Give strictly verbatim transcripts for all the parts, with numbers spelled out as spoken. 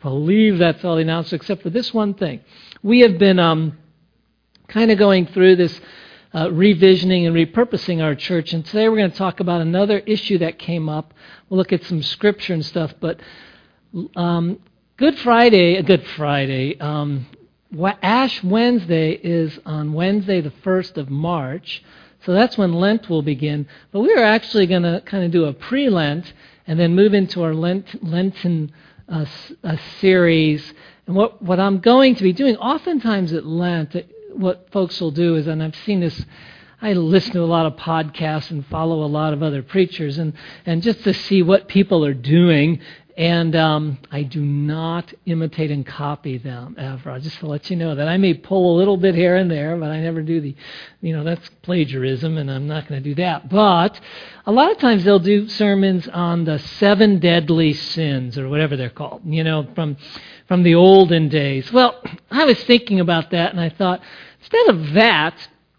believe that's all the announcements, except for this one thing. We have been um, kind of going through this uh, revisioning and repurposing our church, and today we're going to talk about another issue that came up. We'll look at some scripture and stuff, but um, Good Friday, Good Friday, um, Ash Wednesday is on Wednesday the first of March, so that's when Lent will begin. But we are actually going to kind of do a pre-Lent and then move into our Lent, Lenten uh, a series. And what, what I'm going to be doing, oftentimes at Lent, what folks will do is, and I've seen this, I listen to a lot of podcasts and follow a lot of other preachers, and, and just to see what people are doing. And um, I do not imitate and copy them ever. Just to let you know that I may pull a little bit here and there, but I never do the, you know, that's plagiarism, and I'm not going to do that. But a lot of times they'll do sermons on the seven deadly sins, or whatever they're called, you know, from from the olden days. Well, I was thinking about that, and I thought, instead of that,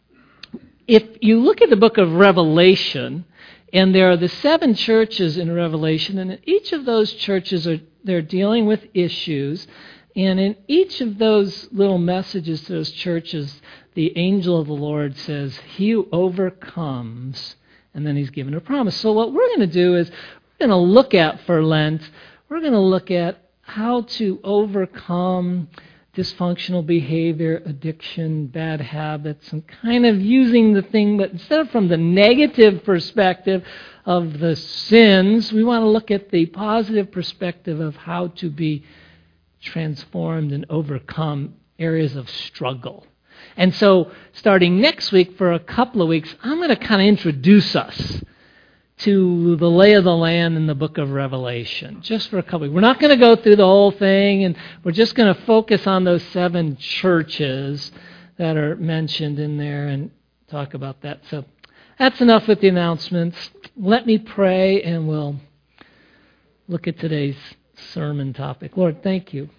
if you look at the book of Revelation, and there are the seven churches in Revelation, and in each of those churches are they're dealing with issues, and in each of those little messages to those churches, the angel of the Lord says, "He who overcomes," and then he's given a promise. So what we're going to do is we're going to look at for Lent, we're going to look at how to overcome dysfunctional behavior, addiction, bad habits, and kind of using the thing, but instead of from the negative perspective of the sins, we want to look at the positive perspective of how to be transformed and overcome areas of struggle. And so starting next week for a couple of weeks, I'm going to kind of introduce us to the lay of the land in the book of Revelation, just for a couple weeks. We're not going to go through the whole thing, and we're just going to focus on those seven churches that are mentioned in there and talk about that. So that's enough with the announcements. Let me pray, and we'll look at today's sermon topic. Lord, thank you.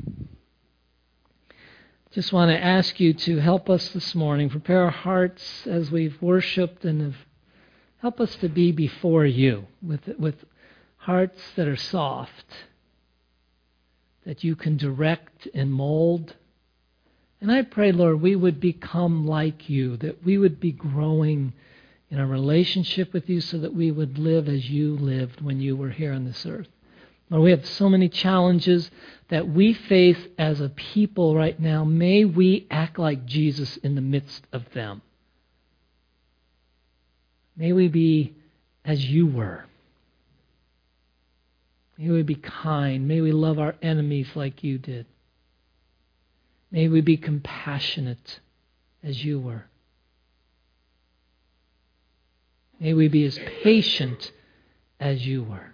Just want to ask you to help us this morning, prepare our hearts as we've worshiped and have help us to be before you with with hearts that are soft, that you can direct and mold. And I pray, Lord, we would become like you, that we would be growing in our relationship with you so that we would live as you lived when you were here on this earth. Lord, we have so many challenges that we face as a people right now. May we act like Jesus in the midst of them. May we be as you were. May we be kind. May we love our enemies like you did. May we be compassionate as you were. May we be as patient as you were.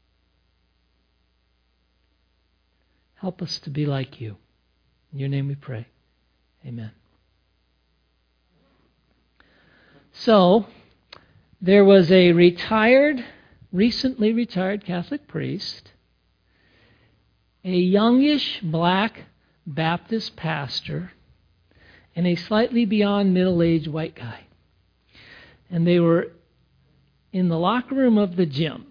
Help us to be like you. In your name we pray. Amen. So, there was a retired, recently retired Catholic priest, a youngish black Baptist pastor, and a slightly beyond middle-aged white guy. And they were in the locker room of the gym.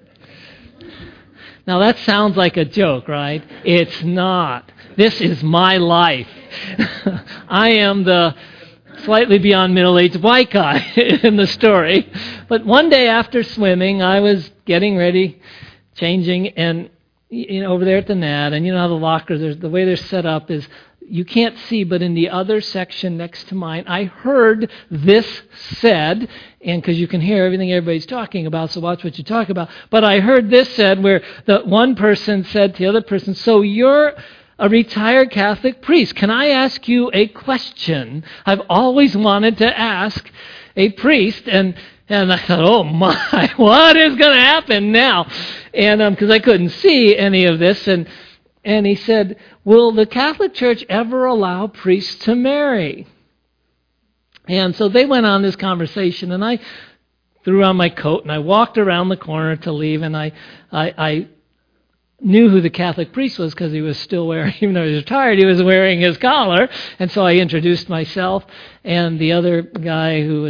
Now that sounds like a joke, right? It's not. This is my life. I am the slightly beyond middle-aged white guy in the story. But one day after swimming, I was getting ready, changing, and you know, over there at the net, and you know how the lockers, the way they're set up is you can't see, but in the other section next to mine, I heard this said, and because you can hear everything everybody's talking about, so watch what you talk about. But I heard this said where the one person said to the other person, "So you're a retired Catholic priest. Can I ask you a question? I've always wanted to ask a priest." And and I thought, oh my, what is going to happen now? And because um, I couldn't see any of this, and and he said, "Will the Catholic Church ever allow priests to marry?" And so they went on this conversation, and I threw on my coat and I walked around the corner to leave, and I I. I knew who the Catholic priest was because he was still wearing, even though he was retired, he was wearing his collar. And so I introduced myself, and the other guy who was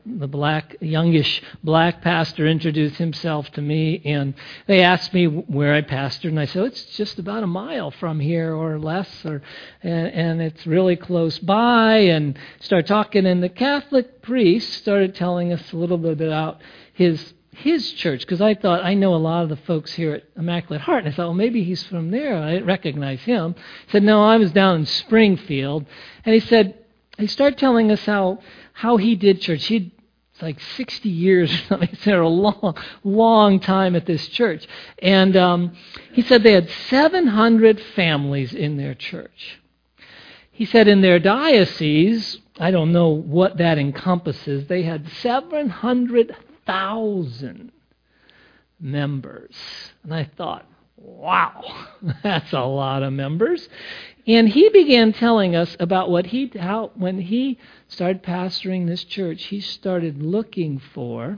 the black, youngish black pastor introduced himself to me, and they asked me where I pastored, and I said, oh, it's just about a mile from here or less, or and, and it's really close by, and started talking, and the Catholic priest started telling us a little bit about his his church, because I thought, I know a lot of the folks here at Immaculate Heart, and I thought, well, maybe he's from there. I didn't recognize him. He said, no, I was down in Springfield. And he said, he started telling us how how he did church. He'd it's like sixty years or something. He said, a long, long time at this church. And um, he said they had seven hundred families in their church. He said in their diocese, I don't know what that encompasses, they had seven hundred thousand members. And I thought, wow, that's a lot of members. And he began telling us about what he, how when he started pastoring this church, he started looking for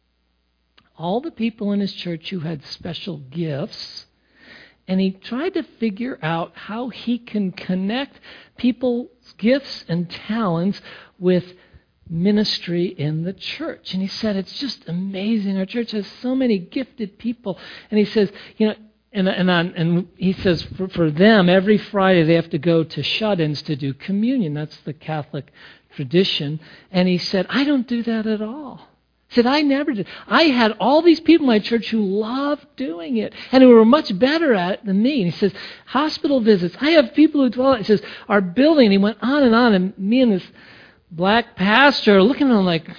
all the people in his church who had special gifts, and he tried to figure out how he can connect people's gifts and talents with ministry in the church. And he said, it's just amazing. Our church has so many gifted people. And he says, you know, and and, on, and he says for, for them, every Friday they have to go to shut-ins to do communion. That's the Catholic tradition. And he said, I don't do that at all. He said, I never did. I had all these people in my church who loved doing it and who were much better at it than me. And he says, hospital visits. I have people who dwell. He says, our building. And he went on and on. And me and this black pastor are looking at him like,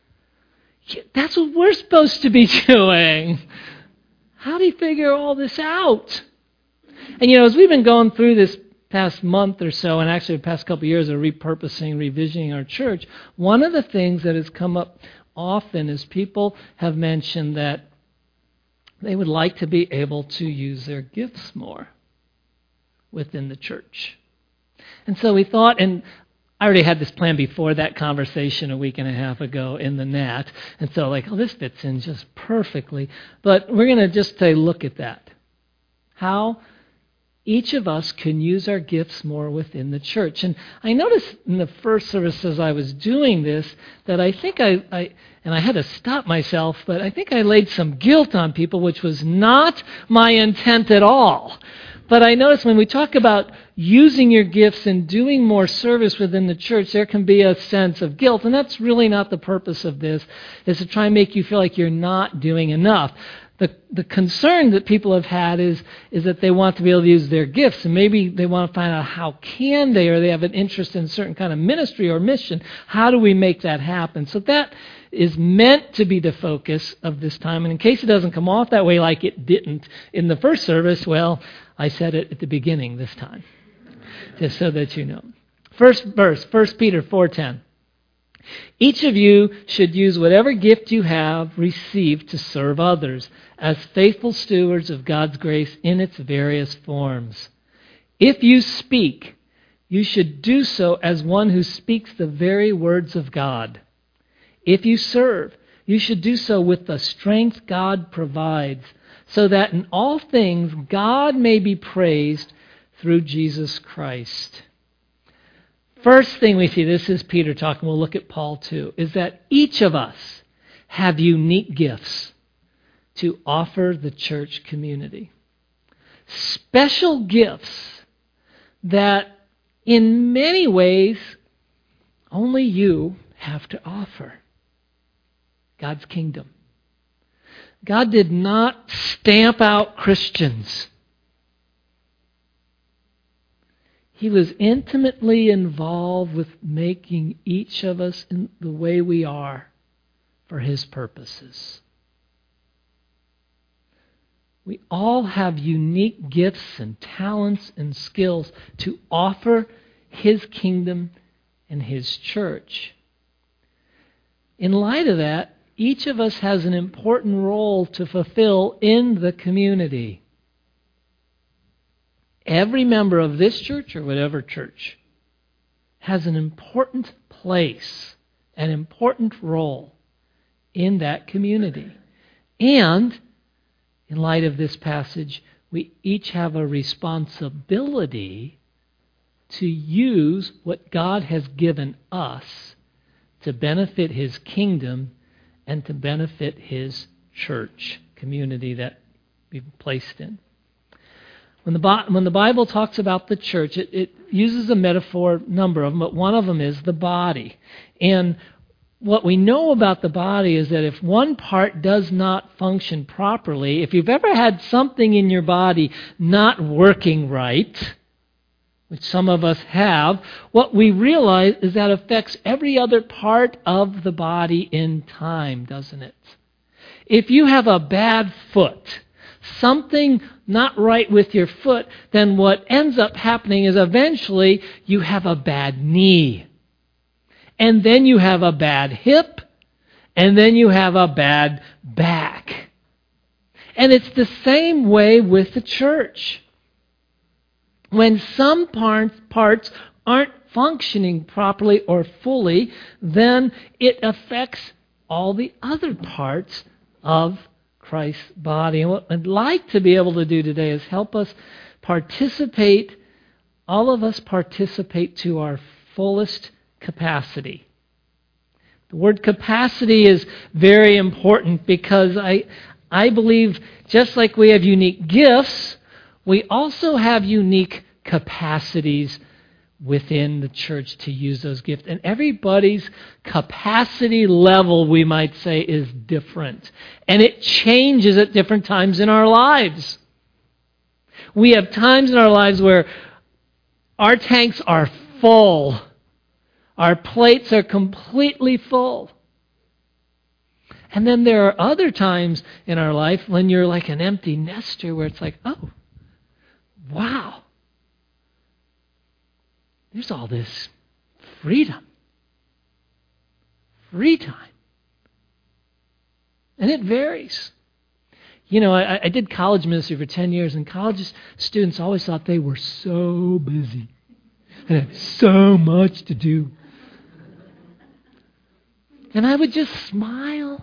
that's what we're supposed to be doing. How do you figure all this out? And, you know, as we've been going through this past month or so, and actually the past couple of years of repurposing, revisioning our church, one of the things that has come up often is people have mentioned that they would like to be able to use their gifts more within the church. And so we thought, and I already had this plan before that conversation a week and a half ago in the Nat, and so like, oh, this fits in just perfectly. But we're going to just take a look at that. How each of us can use our gifts more within the church. And I noticed in the first service as I was doing this that I think I, I, and I had to stop myself, but I think I laid some guilt on people, which was not my intent at all. But I noticed when we talk about using your gifts and doing more service within the church, there can be a sense of guilt. And that's really not the purpose of this, is to try and make you feel like you're not doing enough. The the concern that people have had is, is that they want to be able to use their gifts. And maybe they want to find out how can they, or they have an interest in a certain kind of ministry or mission. How do we make that happen? So that is meant to be the focus of this time. And in case it doesn't come off that way like it didn't in the first service, well, I said it at the beginning this time, just so that you know. First verse, First Peter four ten. Each of you should use whatever gift you have received to serve others as faithful stewards of God's grace in its various forms. If you speak, you should do so as one who speaks the very words of God. If you serve, you should do so with the strength God provides, so that in all things God may be praised through Jesus Christ. First thing we see, this is Peter talking, we'll look at Paul too, is that each of us have unique gifts to offer the church community. Special gifts that in many ways only you have to offer. God's kingdom. God did not stamp out Christians. He was intimately involved with making each of us in the way we are for His purposes. We all have unique gifts and talents and skills to offer His kingdom and His church. In light of that, each of us has an important role to fulfill in the community. Every member of this church or whatever church has an important place, an important role in that community. And in light of this passage, we each have a responsibility to use what God has given us to benefit His kingdom and to benefit His church community that we've placed in. When the, when the Bible talks about the church, it, it uses a metaphor, number of them, but one of them is the body. And what we know about the body is that if one part does not function properly, if you've ever had something in your body not working right, which some of us have, what we realize is that affects every other part of the body in time, doesn't it? If you have a bad foot, something not right with your foot, then what ends up happening is eventually you have a bad knee. And then you have a bad hip. And then you have a bad back. And it's the same way with the church. When some parts aren't functioning properly or fully, then it affects all the other parts of Christ's body. And what I'd like to be able to do today is help us participate, all of us participate to our fullest capacity. The word capacity is very important because I, I believe just like we have unique gifts, we also have unique capacities within the church to use those gifts. And everybody's capacity level, we might say, is different. And it changes at different times in our lives. We have times in our lives where our tanks are full. Our plates are completely full. And then there are other times in our life when you're like an empty nester where it's like, oh, wow. There's all this freedom. Free time. And it varies. You know, I, I did college ministry for ten years, and college students always thought they were so busy and had so much to do. And I would just smile.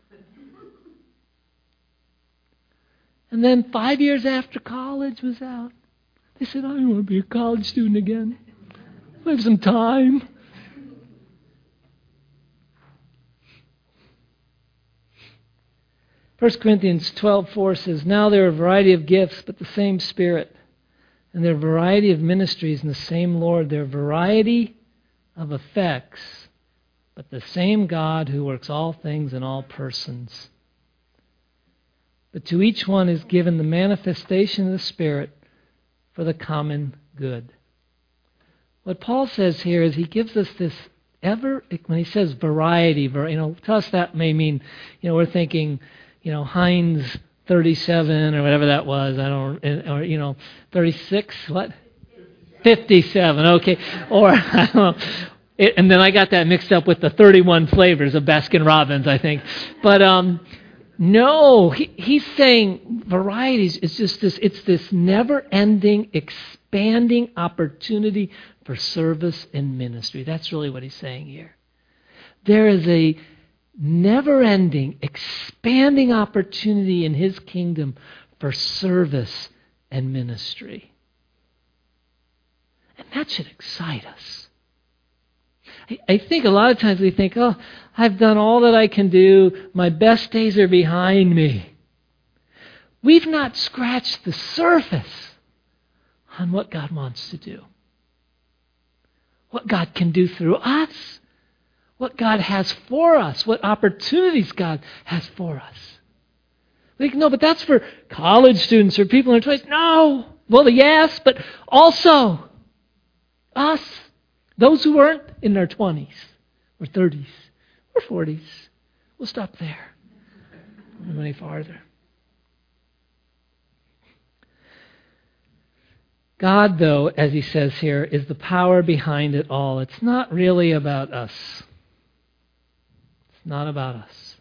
And then five years after college was out, they said, I don't want to be a college student again. I have some time. First Corinthians twelve four says, now there are a variety of gifts, but the same Spirit. And there are a variety of ministries and the same Lord. There are a variety of effects, but the same God who works all things in all persons. But to each one is given the manifestation of the Spirit for the common good. What Paul says here is he gives us this ever, when he says variety, you know, to us that may mean, you know, we're thinking, you know, Heinz thirty-seven or whatever that was, I don't, or, you know, thirty-six, what? fifty-seven, okay. Or, I don't know. It, and then I got that mixed up with the thirty-one flavors of Baskin Robbins, I think. But, um, no, he, he's saying varieties is just this, it's this never-ending, expanding opportunity for service and ministry. That's really what he's saying here. There is a never-ending, expanding opportunity in his kingdom for service and ministry. And that should excite us. I think a lot of times we think, oh, I've done all that I can do. My best days are behind me. We've not scratched the surface on what God wants to do. What God can do through us. What God has for us. What opportunities God has for us. We think, no, but that's for college students or people in their twenties. No. Well, yes, but also us. Those who aren't in their twenties or thirties or forties. We'll stop there. Not go any farther. God, though, as he says here, is the power behind it all. It's not really about us. It's not about us.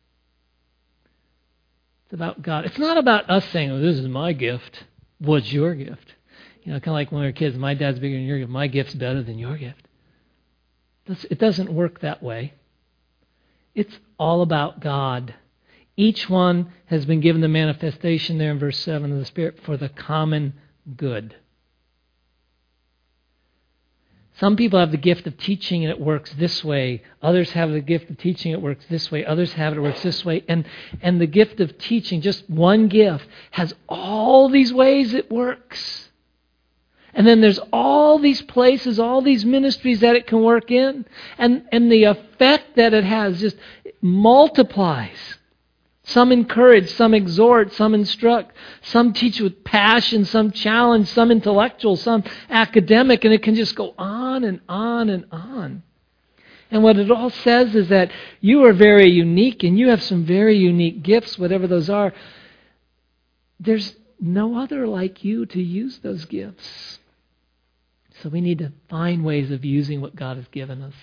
It's about God. It's not about us saying, oh, this is my gift. What's your gift? You know, kind of like when we were kids, my dad's bigger than your gift. My gift's better than your gift. It doesn't work that way. It's all about God. Each one has been given the manifestation there in verse seven of the Spirit for the common good. Some people have the gift of teaching and it works this way. Others have the gift of teaching, it works this way. Others have it, it works this way. And, and the gift of teaching, just one gift, has all these ways it works. And then there's all these places, all these ministries that it can work in. And, and the effect that it has just multiplies. Some encourage, some exhort, some instruct, some teach with passion, some challenge, some intellectual, some academic, and it can just go on and on and on. And what it all says is that you are very unique and you have some very unique gifts, whatever those are. There's no other like you to use those gifts. So we need to find ways of using what God has given us.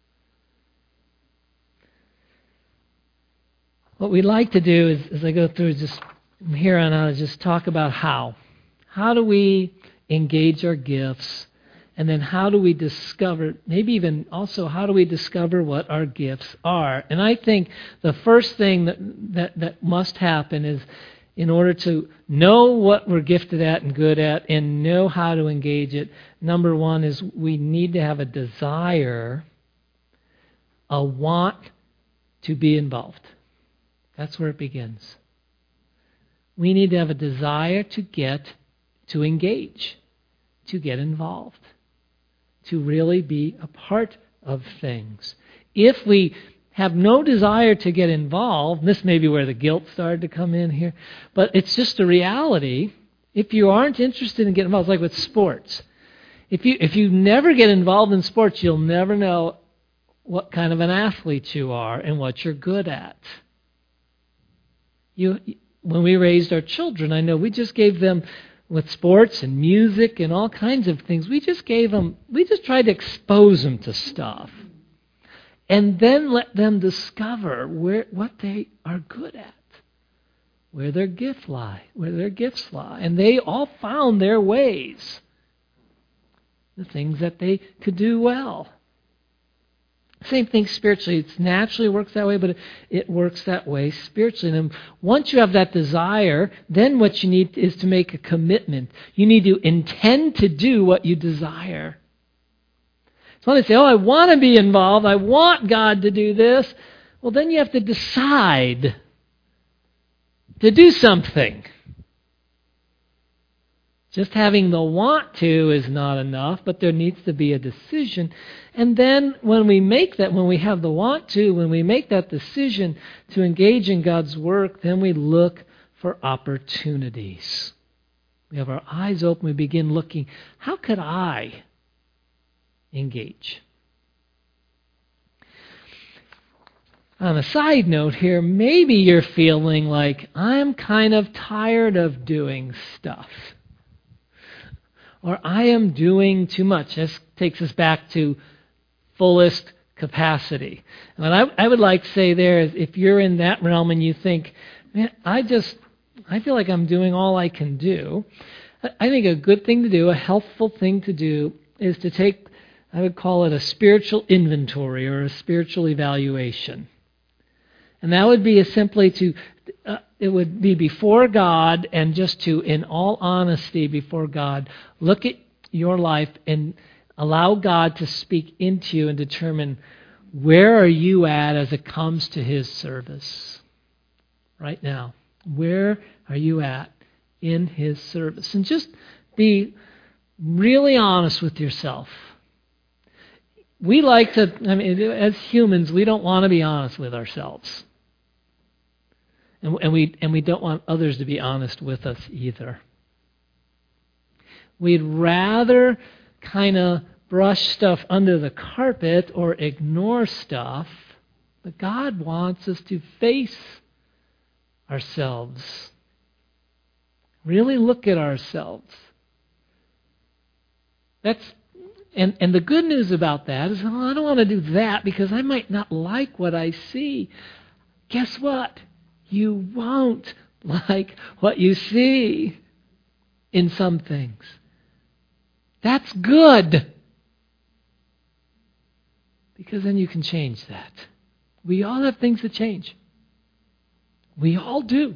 What we like to do is, as I go through, just from here on out, is just talk about how. How do we engage our gifts? And then how do we discover, maybe even also, how do we discover what our gifts are? And I think the first thing that, that, that must happen is, in order to know what we're gifted at and good at and know how to engage it, number one is we need to have a desire, a want to be involved. That's where it begins. We need to have a desire to get, to engage, to get involved, to really be a part of things. If we have no desire to get involved, this may be where the guilt started to come in here, but it's just a reality. If you aren't interested in getting involved, it's like with sports. If you if you never get involved in sports, you'll never know what kind of an athlete you are and what you're good at. You, when we raised our children, I know we just gave them, with sports and music and all kinds of things, we just gave them, we just tried to expose them to stuff. And then let them discover where what they are good at, where their gift lie, where their gifts lie. And they all found their ways, the things that they could do well. Same thing spiritually. It naturally works that way, but it works that way spiritually. And once you have that desire, then what you need is to make a commitment. You need to intend to do what you desire. So when they say, oh, I want to be involved, I want God to do this, well, then you have to decide to do something. Just having the want to is not enough, but there needs to be a decision. And then when we make that, when we have the want to, when we make that decision to engage in God's work, then we look for opportunities. We have our eyes open, we begin looking, how could I engage? On a side note here, maybe you're feeling like, I'm kind of tired of doing stuff. Or I am doing too much. This takes us back to fullest capacity. And what I, I would like to say there is, if you're in that realm and you think, man, I just, I feel like I'm doing all I can do, I think a good thing to do, a helpful thing to do, is to take, I would call it a spiritual inventory or a spiritual evaluation. And that would be a simply to, uh, it would be before God, and just to, in all honesty before God, look at your life and allow God to speak into you and determine, where are you at as it comes to His service right now? Where are you at in His service? And just be really honest with yourself. We like to, I mean, as humans, we don't want to be honest with ourselves. And, and we and we don't want others to be honest with us either. We'd rather kind of brush stuff under the carpet or ignore stuff, but God wants us to face ourselves. Really look at ourselves. That's and, and the good news about that is, oh, I don't want to do that because I might not like what I see. Guess what? You won't like what you see in some things. That's good. Because then you can change that. We all have things to change. We all do.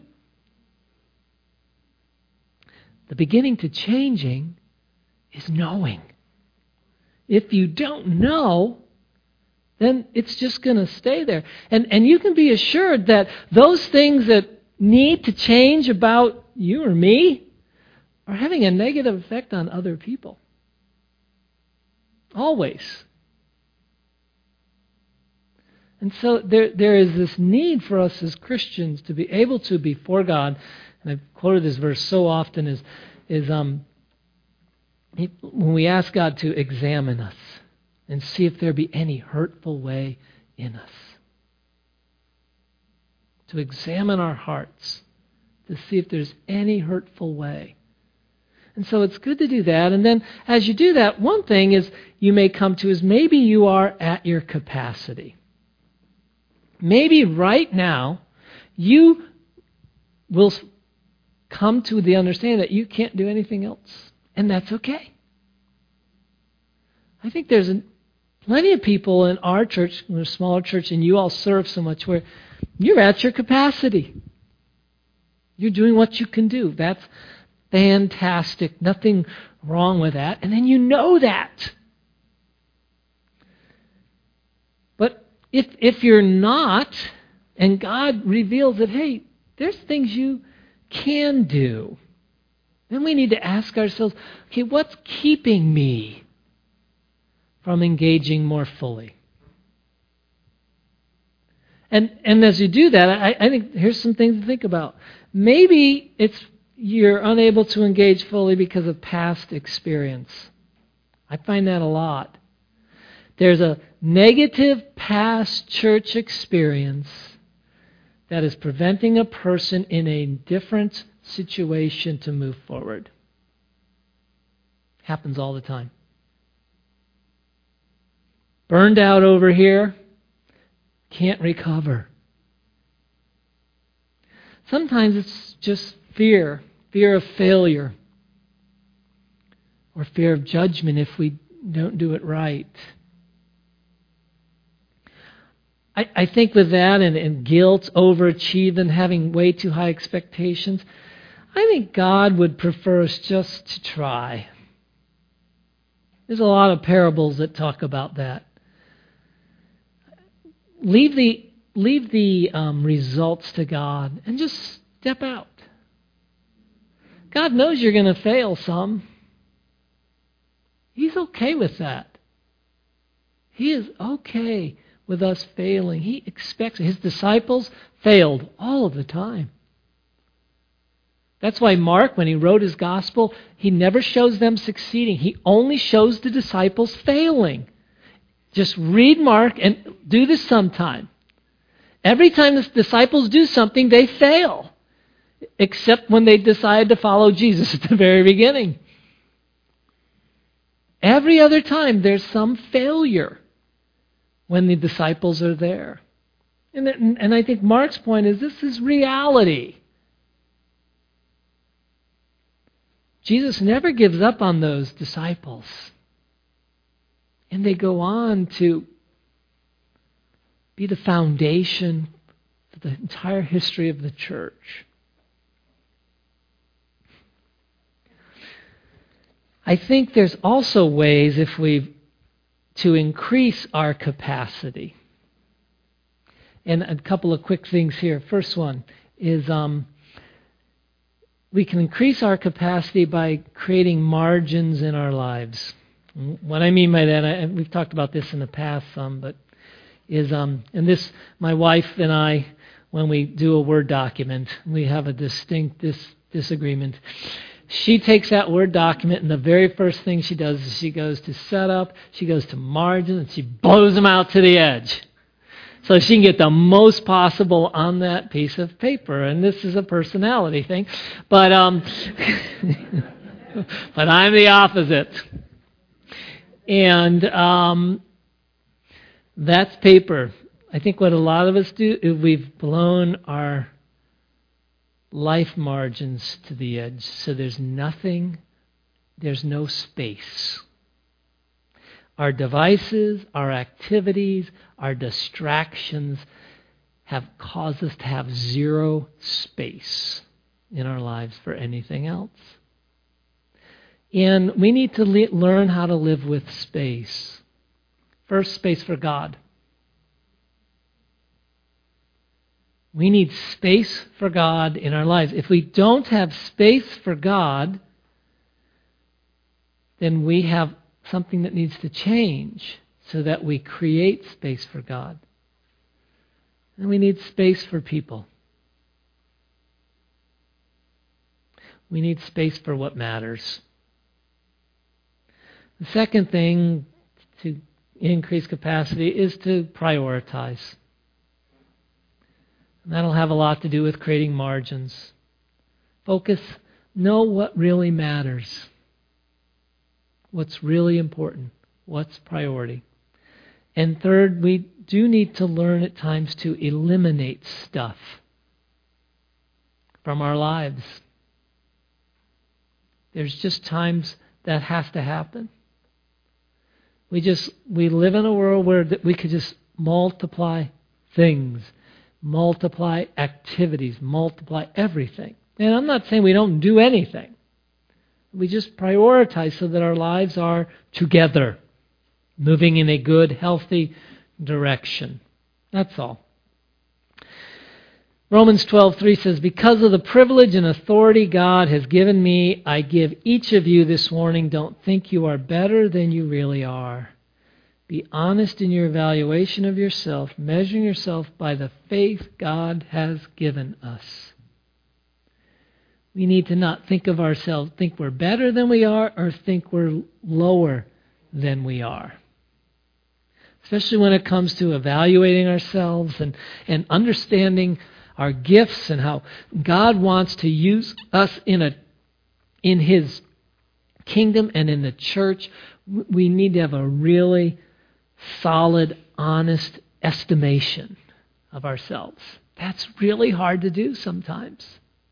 The beginning to changing is knowing. if you don't know, then it's just going to stay there. And and you can be assured that those things that need to change about you or me are having a negative effect on other people. Always. And so there there is this need for us as Christians to be able to, before God, and I've quoted this verse so often, is, is um, when we ask God to examine us and see if there be any hurtful way in us. To examine our hearts, to see if there's any hurtful way. And so it's good to do that. And then as you do that, one thing is you may come to is maybe you are at your capacity. Maybe right now you will come to the understanding that you can't do anything else. And that's okay. I think there's a, plenty of people in our church, in a smaller church, and you all serve so much, where you're at your capacity. You're doing what you can do. That's fantastic. Nothing wrong with that. And then you know that. But if if you're not, and God reveals that, hey, there's things you can do, then we need to ask ourselves, okay, what's keeping me from engaging more fully? And and as you do that, I, I think here's some things to think about. Maybe it's you're unable to engage fully because of past experience. I find that a lot. There's a negative past church experience that is preventing a person in a different situation to move forward. Happens all the time. Burned out over here, can't recover. Sometimes it's just fear, fear of failure, or fear of judgment if we don't do it right. I, I think with that and, and guilt, overachieving, having way too high expectations, I think God would prefer us just to try. There's a lot of parables that talk about that. Leave the leave the um, results to God and just step out. God knows you're going to fail some. He's okay with that. He is okay with us failing. He expects it. His disciples failed all of the time. That's why Mark, when he wrote his gospel, he never shows them succeeding. He only shows the disciples failing. Just read Mark and do this sometime. Every time the disciples do something, they fail. Except when they decide to follow Jesus at the very beginning. Every other time, there's some failure when the disciples are there. And, and I think Mark's point is this is reality. Jesus never gives up on those disciples. And they go on to be the foundation for the entire history of the church. I think there's also ways if we to increase our capacity. And a couple of quick things here. First one is um, we can increase our capacity by creating margins in our lives. What I mean by that, I, we've talked about this in the past some, but is, um, and this, my wife and I, when we do a Word document, we have a distinct dis- disagreement. She takes that Word document, and the very first thing she does is she goes to setup, she goes to margin, and she blows them out to the edge. So she can get the most possible on that piece of paper. And this is a personality thing. But um, but I'm the opposite. And um, that's paper. I think what a lot of us do is we've blown our life margins to the edge. So there's nothing, there's no space. Our devices, our activities, our distractions have caused us to have zero space in our lives for anything else. And we need to le- learn how to live with space. First, space for God. We need space for God in our lives. If we don't have space for God, then we have something that needs to change so that we create space for God. And we need space for people. We need space for what matters. The second thing to increase capacity is to prioritize. And that'll have a lot to do with creating margins. Focus, know what really matters. What's really important. What's priority. And third, we do need to learn at times to eliminate stuff from our lives. There's just times that has to happen. We just, we live in a world where we could just multiply things. Multiply activities, multiply everything. And I'm not saying we don't do anything. We just prioritize so that our lives are together, moving in a good, healthy direction. That's all. Romans twelve three says, because of the privilege and authority God has given me, I give each of you this warning, don't think you are better than you really are. Be honest in your evaluation of yourself, measuring yourself by the faith God has given us. We need to not think of ourselves, think we're better than we are, or think we're lower than we are. Especially when it comes to evaluating ourselves and, and understanding our gifts and how God wants to use us in a in His kingdom and in the church. We need to have a really solid, honest estimation of ourselves. That's really hard to do sometimes.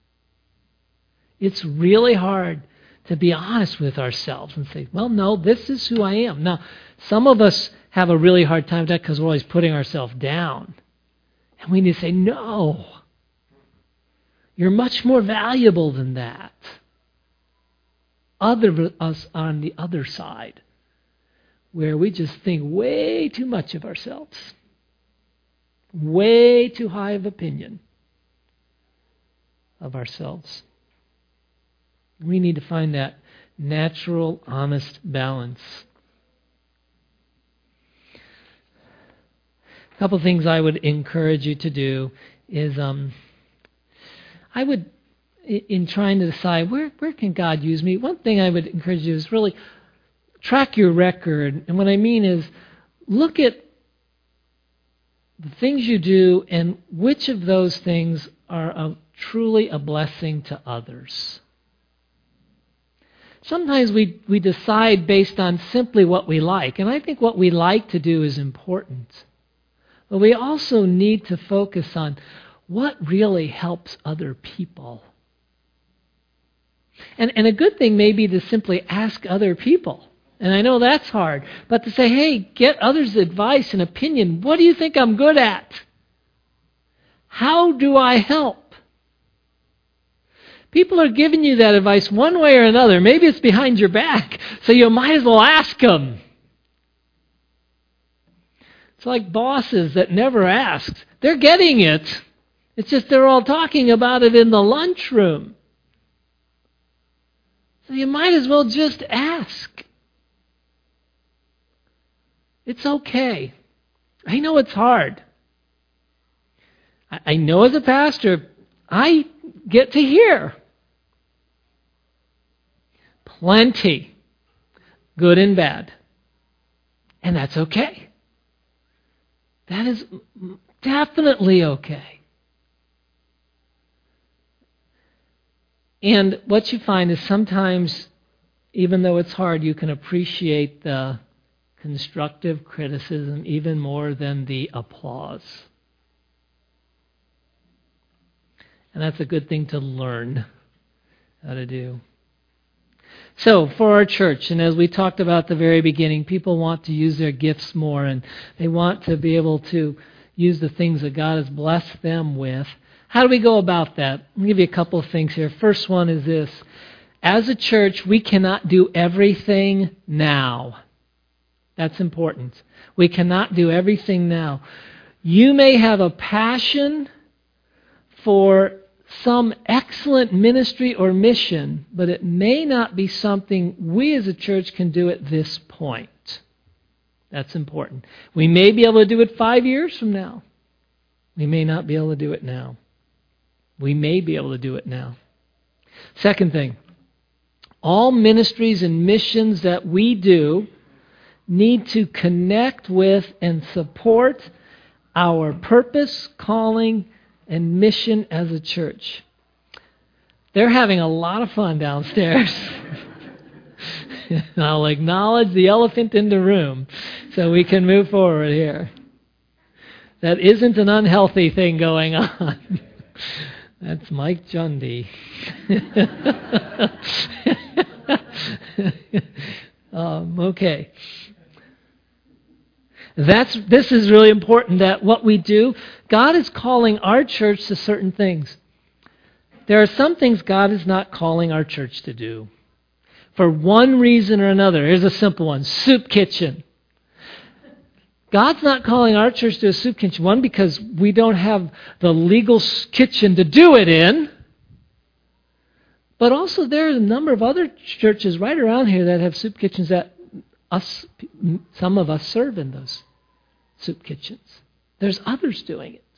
It's really hard to be honest with ourselves and say, well, no, this is who I am. Now, some of us have a really hard time with that because we're always putting ourselves down. And we need to say, no, you're much more valuable than that. Other us on the other side, where we just think way too much of ourselves. Way too high of opinion of ourselves. We need to find that natural, honest balance. A couple of things I would encourage you to do is um, I would, in trying to decide where, where can God use me, one thing I would encourage you is really track your record. And what I mean is look at the things you do and which of those things are a, truly a blessing to others. Sometimes we, we decide based on simply what we like. And I think what we like to do is important. But we also need to focus on what really helps other people. And, and a good thing may be to simply ask other people. And I know that's hard. But to say, hey, get others' advice and opinion. What do you think I'm good at? How do I help? People are giving you that advice one way or another. Maybe it's behind your back, so you might as well ask them. It's like bosses that never ask. They're getting it. It's just they're all talking about it in the lunchroom. So you might as well just ask. It's okay. I know it's hard. I know as a pastor, I get to hear plenty, good and bad. And that's okay. That is definitely okay. And what you find is sometimes, even though it's hard, you can appreciate the constructive criticism even more than the applause. And that's a good thing to learn how to do. So, for our church, and as we talked about at the very beginning, people want to use their gifts more, and they want to be able to use the things that God has blessed them with. How do we go about that? I'll give you a couple of things here. First one is this. as a church, we cannot do everything now. That's important. We cannot do everything now. You may have a passion for some excellent ministry or mission, but it may not be something we as a church can do at this point. That's important. We may be able to do it five years from now. We may not be able to do it now. We may be able to do it now. Second thing, all ministries and missions that we do need to connect with and support our purpose, calling, and mission as a church. They're having a lot of fun downstairs. I'll acknowledge the elephant in the room so we can move forward here. That isn't an unhealthy thing going on. That's Mike Jundy. um, okay. That's this is really important that what we do, God is calling our church to certain things. There are some things God is not calling our church to do. For one reason or another. Here's a simple one. Soup kitchen. God's not calling our church to a soup kitchen. One, because we don't have the legal kitchen to do it in. But also there are a number of other churches right around here that have soup kitchens that us, some of us serve in those soup kitchens. There's others doing it.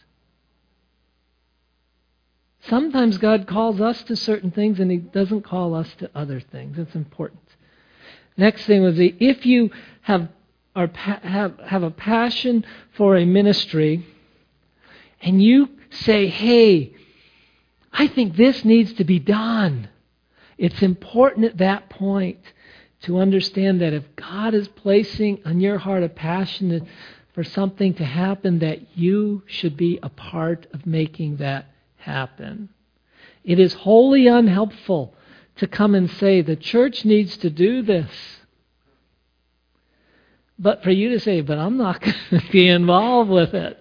Sometimes God calls us to certain things and He doesn't call us to other things. It's important. Next thing was the, if you have, are, have, have a passion for a ministry and you say, hey, I think this needs to be done. It's important at that point to understand that if God is placing on your heart a passion for something to happen, that you should be a part of making that happen. It is wholly unhelpful to come and say, the church needs to do this. But for you to say, but I'm not going to be involved with it.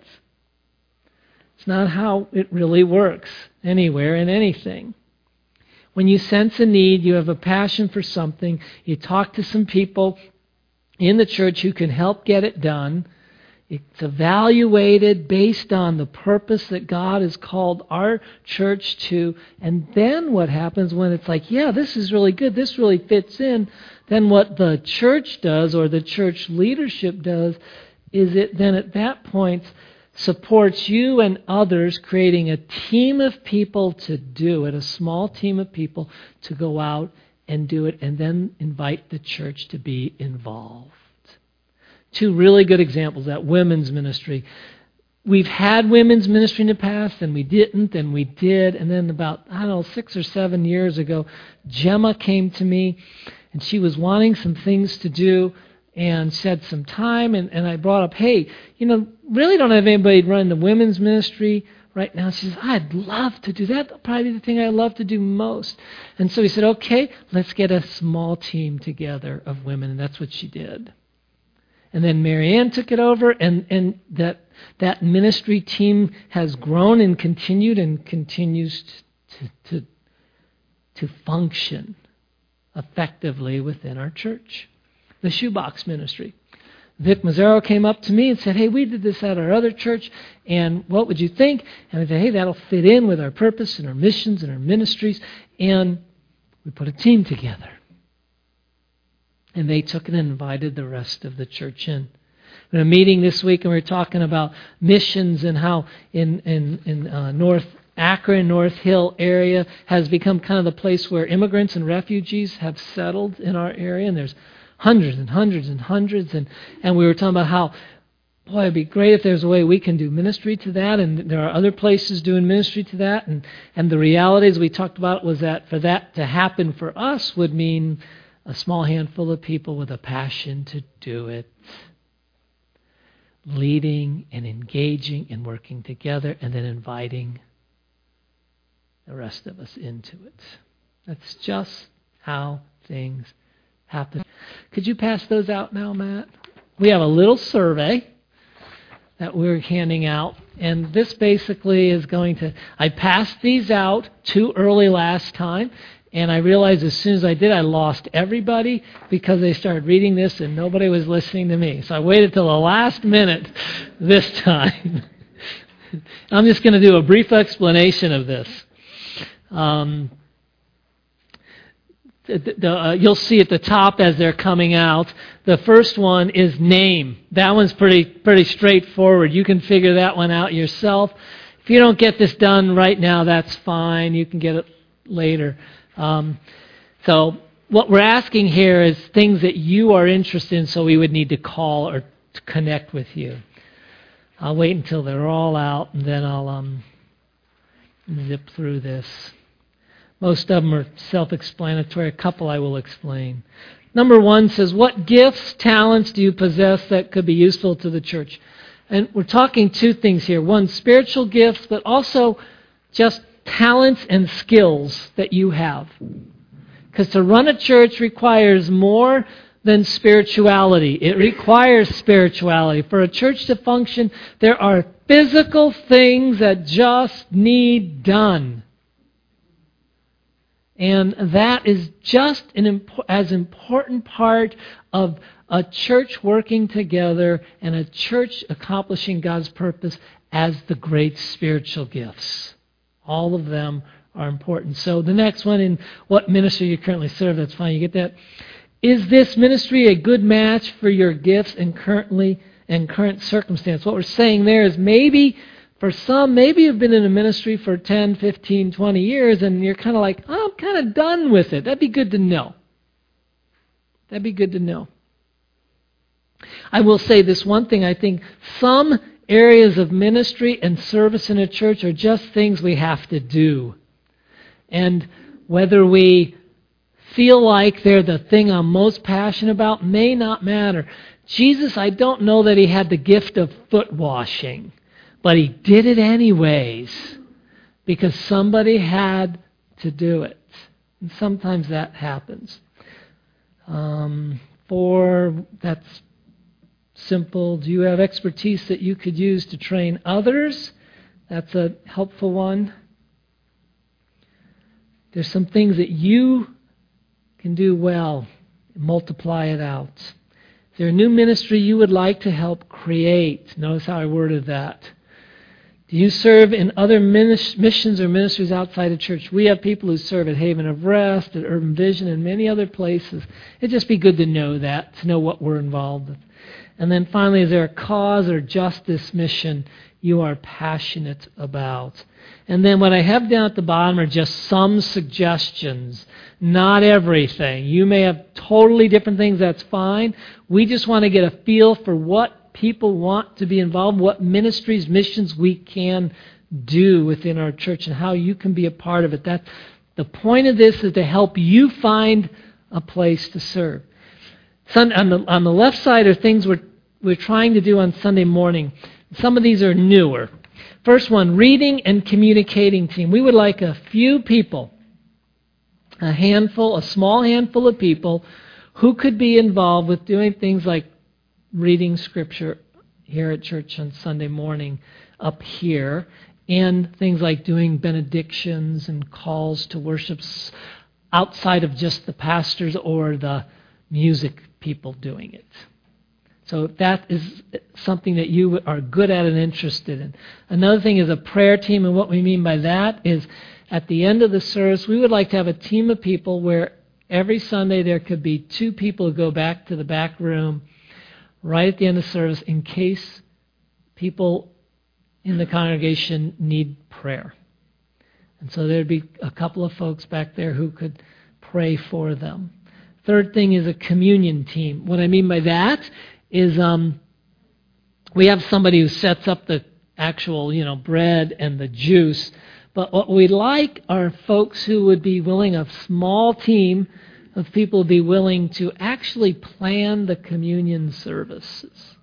It's not how it really works anywhere in anything. When you sense a need, you have a passion for something, you talk to some people in the church who can help get it done. It's evaluated based on the purpose that God has called our church to. And then what happens when it's like, yeah, this is really good, this really fits in, then what the church does or the church leadership does is it then at that point supports you and others, creating a team of people to do it, a small team of people to go out and do it, and then invite the church to be involved. Two really good examples, that women's ministry. We've had women's ministry in the past, and we didn't, and we did, and then about, I don't know, six or seven years ago, Gemma came to me, and she was wanting some things to do, and said some time, and, and I brought up, hey, you know, really don't have anybody running the women's ministry right now. She says, I'd love to do that. That'll probably be the thing I love to do most. And so he said, okay, let's get a small team together of women, and that's what she did. And then Marianne took it over, and, and that that ministry team has grown and continued and continues to, to, to function effectively within our church. The shoebox ministry. Vic Mazzaro came up to me and said, hey, we did this at our other church, and what would you think? And I said, hey, that'll fit in with our purpose and our missions and our ministries. And we put a team together. And they took it and invited the rest of the church in. We had a meeting this week, and we were talking about missions and how in, in, in uh, North Akron, North Hill area has become kind of the place where immigrants and refugees have settled in our area, and there's hundreds and hundreds and hundreds, and, and we were talking about how, boy, it'd be great if there's a way we can do ministry to that, and there are other places doing ministry to that, and, and the reality, as we talked about, was that for that to happen for us would mean a small handful of people with a passion to do it, leading and engaging and working together, and then inviting the rest of us into it. That's just how things happen. Could you pass those out now, Matt? We have a little survey that we're handing out, and this basically is going to, I passed these out too early last time, And I realized as soon as I did, I lost everybody because they started reading this and nobody was listening to me. So I waited till the last minute this time. I'm just going to do a brief explanation of this. Um, the, the, uh, you'll see at the top as they're coming out, the first one is name. That one's pretty pretty straightforward. You can figure that one out yourself. If you don't get this done right now, that's fine. You can get it later. Um, so what we're asking here is things that you are interested in, so we would need to call or to connect with you. I'll wait until they're all out, and then I'll um, zip through this. Most of them are self-explanatory. A couple I will explain. Number one says, what gifts, talents do you possess that could be useful to the church? And we're talking two things here. One, spiritual gifts, but also just talents and skills that you have. Because to run a church requires more than spirituality. It requires spirituality. For a church to function, there are physical things that just need done. And that is just an impo- as important part of a church working together and a church accomplishing God's purpose as the great spiritual gifts. All of them are important. So the next one, in what ministry you currently serve, that's fine, you get that. Is this ministry a good match for your gifts and currently and current circumstance? What we're saying there is maybe for some, maybe you've been in a ministry for ten, fifteen, twenty years and you're kind of like, oh, I'm kind of done with it. That'd be good to know. That'd be good to know. I will say this one thing. I think some areas of ministry and service in a church are just things we have to do. And whether we feel like they're the thing I'm most passionate about may not matter. Jesus, I don't know that he had the gift of foot washing, but he did it anyways because somebody had to do it. And sometimes that happens. Um, four, that's simple. Do you have expertise that you could use to train others? That's a helpful one. There's some things that you can do well. Multiply it out. Is there a new ministry you would like to help create? Notice how I worded that. Do you serve in other missions or ministries outside of church? We have people who serve at Haven of Rest, at Urban Vision, and many other places. It'd just be good to know that, to know what we're involved with. And then finally, is there a cause or justice mission you are passionate about? And then what I have down at the bottom are just some suggestions, not everything. You may have totally different things, that's fine. We just want to get a feel for what people want to be involved, what ministries, missions we can do within our church and how you can be a part of it. That, the point of this is to help you find a place to serve. Sun, on, the, on the left side are things we're, we're trying to do on Sunday morning. Some of these are newer. First one, reading and communicating team. We would like a few people, a handful, a small handful of people who could be involved with doing things like reading Scripture here at church on Sunday morning up here, and things like doing benedictions and calls to worship outside of just the pastors or the music people doing it. So if that is something that you are good at and interested in. Another thing is a prayer team, and what we mean by that is at the end of the service, we would like to have a team of people where every Sunday there could be two people who go back to the back room right at the end of service in case people in the congregation need prayer. And so there'd be a couple of folks back there who could pray for them. Third thing is a communion team. What I mean by that is um, we have somebody who sets up the actual, you know, bread and the juice. But what we'd like are folks who would be willing, a small team of people would be willing to actually plan the communion services,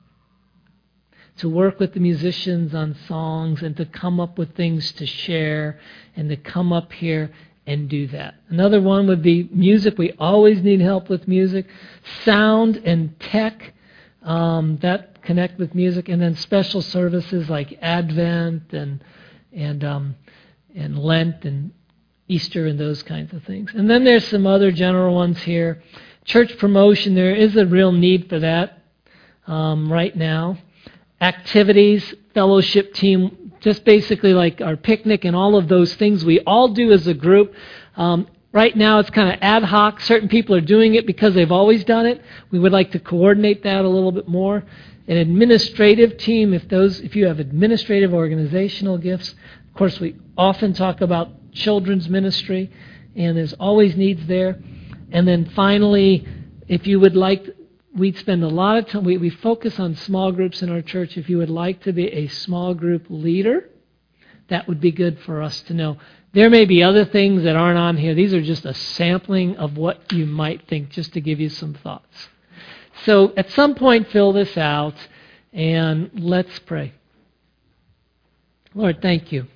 to work with the musicians on songs and to come up with things to share and to come up here and do that. Another one would be music. We always need help with music. Sound and tech, um, that connect with music. And then special services like Advent and and um, and Lent and Easter and those kinds of things. And then there's some other general ones here. Church promotion, there is a real need for that um, right now. Activities, fellowship team, just basically like our picnic and all of those things we all do as a group. Um, right now it's kind of ad hoc. Certain people are doing it because they've always done it. We would like to coordinate that a little bit more. An administrative team, if those, if you have administrative organizational gifts. Of course, we often talk about children's ministry, and there's always needs there. And then finally, if you would like, we'd spend a lot of time, we, we focus on small groups in our church. If you would like to be a small group leader, that would be good for us to know. There may be other things that aren't on here. These are just a sampling of what you might think, just to give you some thoughts. So at some point, fill this out, and let's pray. Lord, thank you.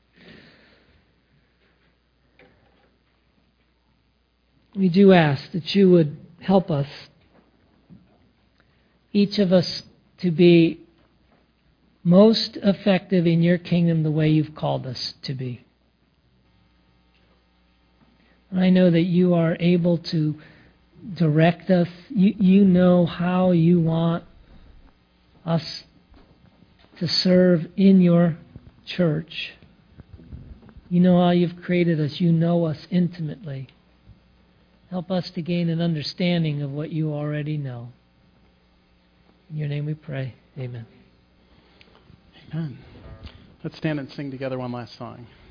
We do ask that you would help us, each of us, to be most effective in your kingdom the way you've called us to be. I know that you are able to direct us. You, you know how you want us to serve in your church. You know how you've created us. You know us intimately. Help us to gain an understanding of what you already know. In your name we pray. Amen. Amen. Let's stand and sing together one last song.